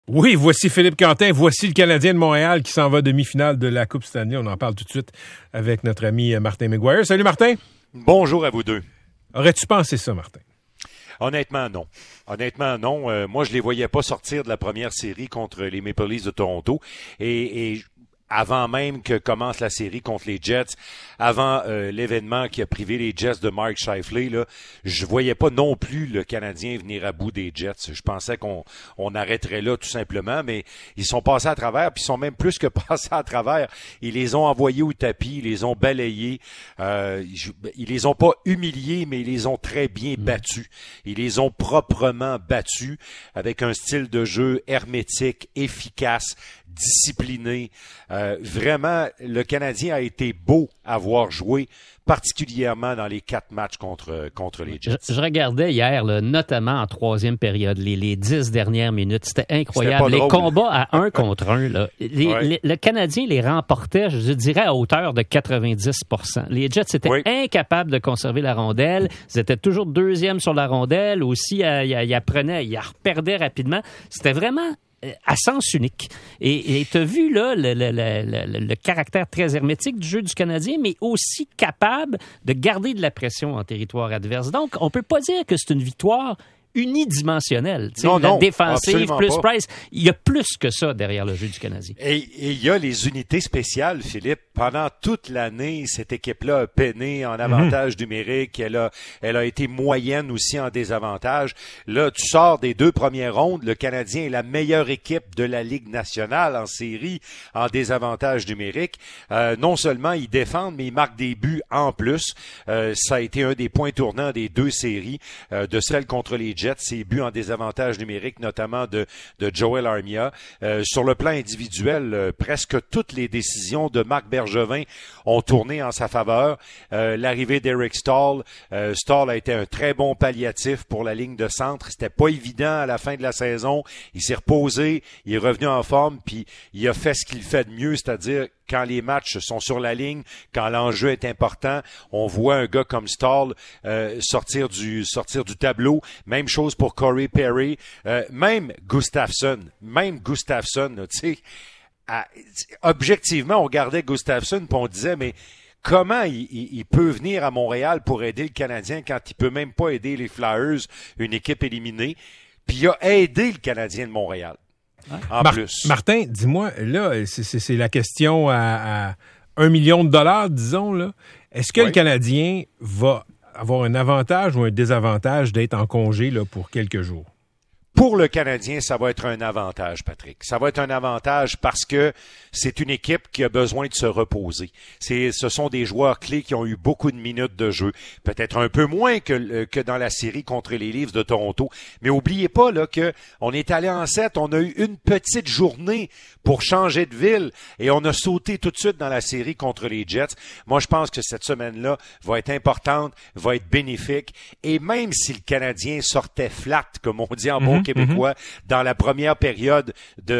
Oui, voici Philippe Quentin, voici le Canadien de Montréal qui s'en va demi-finale de la Coupe Stanley. On en parle tout de suite avec notre ami Martin McGuire. Salut Martin. Bonjour à vous deux. Aurais-tu pensé ça, Martin? Honnêtement, non. Moi, je les voyais pas sortir de la première série contre les Maple Leafs de Toronto. Et avant même que commence la série contre les Jets, avant l'événement qui a privé les Jets de Mark Scheifele, là, je voyais pas non plus le Canadien venir à bout des Jets. Je pensais qu'on arrêterait là tout simplement, mais ils sont passés à travers, puis ils sont même plus que passés à travers. Ils les ont envoyés au tapis, ils les ont balayés. Ils les ont pas humiliés, mais ils les ont très bien battus. Ils les ont proprement battus avec un style de jeu hermétique, efficace, discipliné. Vraiment, le Canadien a été beau à voir jouer, particulièrement dans les 4 matchs contre les Jets. Je regardais hier, là, notamment en troisième période, les 10 dernières minutes. C'était incroyable. Les combats à 1 contre 1. Là. Le Canadien les remportait, je dirais, à hauteur de 90%. Les Jets étaient incapables de conserver la rondelle. Ils étaient toujours deuxième sur la rondelle. Aussi, ils reperdaient rapidement. C'était vraiment à sens unique. Et tu as vu là le caractère très hermétique du jeu du Canadien, mais aussi capable de garder de la pression en territoire adverse. Donc, on peut pas dire que c'est une victoire unidimensionnelle. La défensive plus Price, il y a plus que ça derrière le jeu du Canadien. Et il y a les unités spéciales, Philippe. Pendant toute l'année, cette équipe-là a peiné en avantage numérique. Elle a été moyenne aussi en désavantage. Là, tu sors des 2 premières rondes. Le Canadien est la meilleure équipe de la Ligue nationale en série en désavantage numérique. Non seulement ils défendent, mais ils marquent des buts en plus. Ça a été un des points tournants des 2 séries, de celle contre les Jets, ses buts en désavantage numérique, notamment de Joel Armia. Sur le plan individuel, presque toutes les décisions de Marc Bergevin ont tourné en sa faveur. L'arrivée d'Eric Staal. Staal a été un très bon palliatif pour la ligne de centre. C'était pas évident à la fin de la saison. Il s'est reposé, il est revenu en forme, puis il a fait ce qu'il fait de mieux, c'est-à-dire quand les matchs sont sur la ligne, quand l'enjeu est important, on voit un gars comme Staal sortir du tableau. Même chose pour Corey Perry, même Gustafsson, tu sais, objectivement, on regardait Gustafsson puis on disait, mais comment il peut venir à Montréal pour aider le Canadien quand il peut même pas aider les Flyers, une équipe éliminée, puis il a aidé le Canadien de Montréal. En plus. Martin, dis-moi, là, c'est la question à $1 million, disons, là. Est-ce que le Canadien va avoir un avantage ou un désavantage d'être en congé là, pour quelques jours? Pour le Canadien, ça va être un avantage, Patrick. Ça va être un avantage parce que c'est une équipe qui a besoin de se reposer. Ce sont des joueurs clés qui ont eu beaucoup de minutes de jeu. Peut-être un peu moins que dans la série contre les Leafs de Toronto. Mais oubliez pas là que on est allé en 7, on a eu une petite journée pour changer de ville et on a sauté tout de suite dans la série contre les Jets. Moi, je pense que cette semaine-là va être importante, va être bénéfique. Et même si le Canadien sortait flat, comme on dit en bon québécois, dans la première période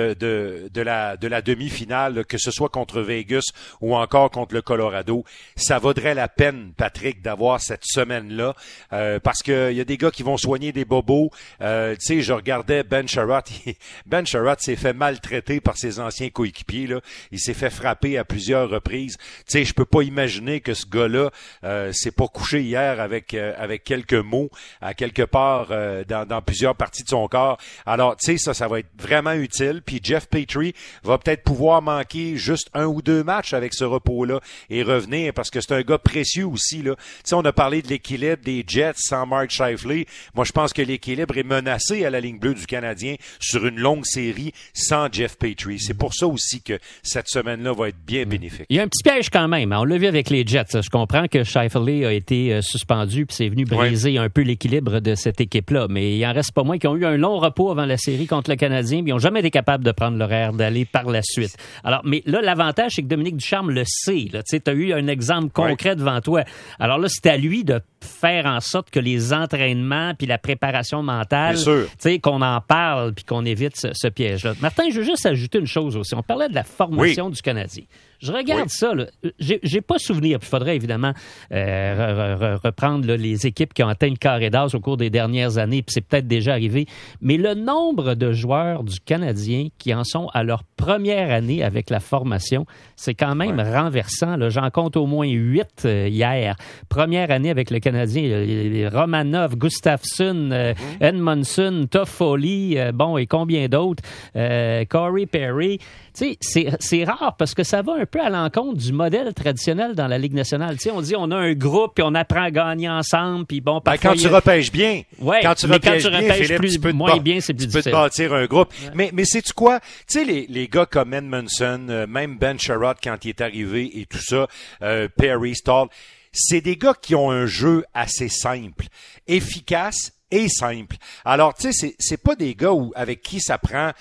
de la demi-finale, que ce soit contre Vegas ou encore contre le Colorado, ça vaudrait la peine, Patrick, d'avoir cette semaine-là, parce que il y a des gars qui vont soigner des bobos. Tu sais, je regardais Ben Sherratt. Ben Sherratt s'est fait maltraiter par ses anciens coéquipiers, là. Il s'est fait frapper à plusieurs reprises. Tu sais, je peux pas imaginer que ce gars-là s'est pas couché hier avec quelques mots à quelque part dans plusieurs parties de son corps. Alors, tu sais, ça va être vraiment utile. Puis Jeff Petrie va peut-être pouvoir manquer juste 1 ou 2 matchs avec ce repos-là et revenir parce que c'est un gars précieux aussi, là. Tu sais, on a parlé de l'équilibre des Jets sans Mark Scheifele. Moi, je pense que l'équilibre est menacé à la ligne bleue du Canadien sur une longue série sans Jeff Petrie. C'est pour ça aussi que cette semaine-là va être bien bénéfique. Il y a un petit piège quand même. On l'a vu avec les Jets. Je comprends que Scheifele a été suspendu puis c'est venu briser un peu l'équilibre de cette équipe-là. Mais il en reste pas moins qui ont eu un long repos avant la série contre le Canadien, mais ils n'ont jamais été capables de prendre l'horaire d'aller par la suite. Alors, mais là, l'avantage, c'est que Dominique Ducharme le sait. Tu as eu un exemple concret devant toi. Alors là, c'est à lui de faire en sorte que les entraînements puis la préparation mentale, qu'on en parle puis qu'on évite ce piège-là. Martin, je veux juste ajouter une chose aussi. On parlait de la formation du Canadien. Je regarde ça, là. J'ai pas souvenir, puis il faudrait évidemment reprendre là, les équipes qui ont atteint le carré d'as au cours des dernières années, puis c'est peut-être déjà arrivé, mais le nombre de joueurs du Canadien qui en sont à leur première année avec la formation, c'est quand même renversant. Là. J'en compte au moins 8 hier. Première année avec le Canadien, Romanov, Gustafsson, Edmondson, Toffoli, et combien d'autres, Corey Perry. Tu sais, c'est rare parce que ça va un peu à l'encontre du modèle traditionnel dans la Ligue nationale. Tu sais, on dit on a un groupe puis on apprend à gagner ensemble puis bon. Quand tu repêches bien, quand tu repêches bien, Philippe, moins bien, c'est plus difficile. Tu peux te bâtir un groupe. Ouais. Mais sais-tu quoi? Tu sais, les gars comme Edmondson, même Ben Sherratt quand il est arrivé et tout ça, Perry, Stahl, c'est des gars qui ont un jeu assez simple, efficace et simple. Alors, tu sais, c'est pas des gars avec qui ça prend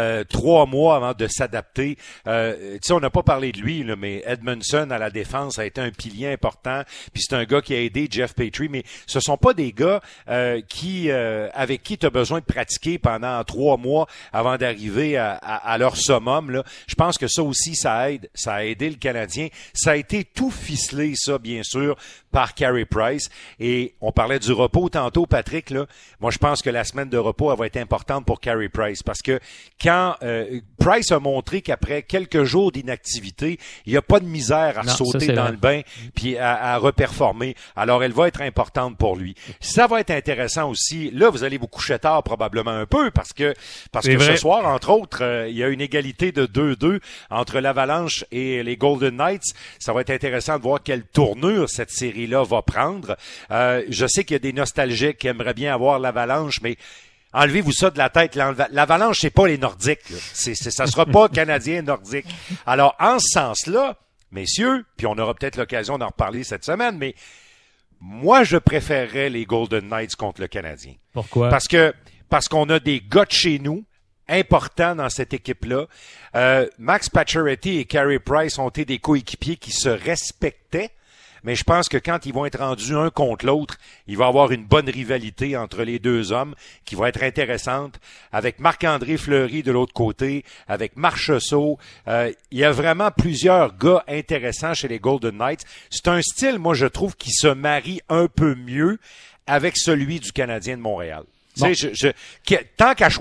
3 mois avant de s'adapter. Tu sais, on n'a pas parlé de lui, là, mais Edmondson à la défense a été un pilier important. Puis c'est un gars qui a aidé Jeff Petrie. Mais ce sont pas des gars avec qui tu as besoin de pratiquer pendant 3 mois avant d'arriver à leur summum. Là. Je pense que ça aussi, ça aide. Ça a aidé le Canadien. Ça a été tout ficelé, ça, bien sûr, par Carey Price. Et on parlait du repos tantôt, Patrick, là. Moi, je pense que la semaine de repos, elle va être importante pour Carey Price parce que quand Price a montré qu'après quelques jours d'inactivité, il n'y a pas de misère à sauter dans le bain puis à reperformer. Alors, elle va être importante pour lui. Ça va être intéressant aussi. Là, vous allez vous coucher tard probablement un peu parce que ce soir, entre autres, il y a une égalité de 2-2 entre l'Avalanche et les Golden Knights. Ça va être intéressant de voir quelle tournure cette série-là va prendre. Je sais qu'il y a des nostalgiques qui aimeraient bien avoir l'Avalanche, mais enlevez-vous ça de la tête. L'Avalanche, c'est pas les Nordiques. Là. Ça sera pas Canadien nordique. Alors, en ce sens-là, messieurs, puis on aura peut-être l'occasion d'en reparler cette semaine, mais moi, je préférerais les Golden Knights contre le Canadien. Pourquoi? Parce qu'on a des gars de chez nous importants dans cette équipe-là. Max Pacioretty et Carey Price ont été des coéquipiers qui se respectaient. Mais je pense que quand ils vont être rendus un contre l'autre, il va y avoir une bonne rivalité entre les deux hommes qui va être intéressante, avec Marc-André Fleury de l'autre côté, avec Marchessault. Il y a vraiment plusieurs gars intéressants chez les Golden Knights. C'est un style, moi, je trouve, qui se marie un peu mieux avec celui du Canadien de Montréal. Bon. Tu sais, tant qu'à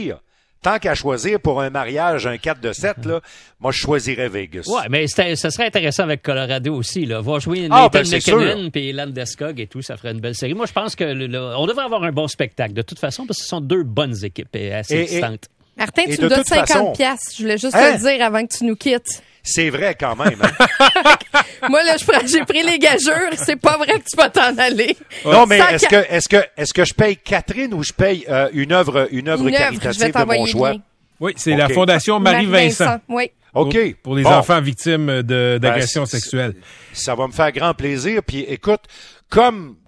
choisir pour un mariage, un 4-7, là, moi, je choisirais Vegas. Ouais, mais ça serait intéressant avec Colorado aussi, là. Va jouer Nathan McKinnon puis Landeskog et tout, ça ferait une belle série. Moi, je pense que on devrait avoir un bon spectacle, de toute façon, parce que ce sont 2 bonnes équipes assez distinctes. Martin, tu nous donnes 50$. Je voulais juste te le dire avant que tu nous quittes. C'est vrai quand même. Hein? Moi, là, j'ai pris les gageurs. C'est pas vrai que tu vas t'en aller. Non, mais est-ce que je paye Catherine ou je paye une œuvre caritative de mon choix? Oui, c'est la Fondation Marie-Vincent. Oui. OK. Pour les enfants victimes d'agressions sexuelles. Ça va me faire grand plaisir. Puis écoute, comme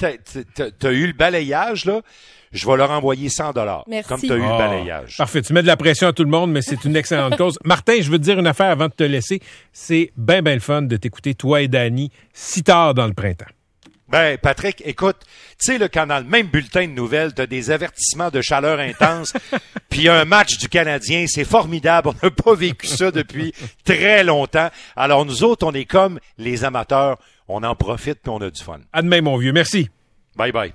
t'as eu le balayage, là, je vais leur envoyer 100$. Merci. Comme tu as eu le balayage. Parfait. Tu mets de la pression à tout le monde, mais c'est une excellente cause. Martin, je veux te dire une affaire avant de te laisser. C'est bien le fun de t'écouter, toi et Danny, si tard dans le printemps. Ben, Patrick, écoute, tu sais, là, quand dans le même bulletin de nouvelles, t'as des avertissements de chaleur intense, puis un match du Canadien, c'est formidable. On n'a pas vécu ça depuis très longtemps. Alors, nous autres, on est comme les amateurs. On en profite puis on a du fun. À demain, mon vieux. Merci. Bye bye.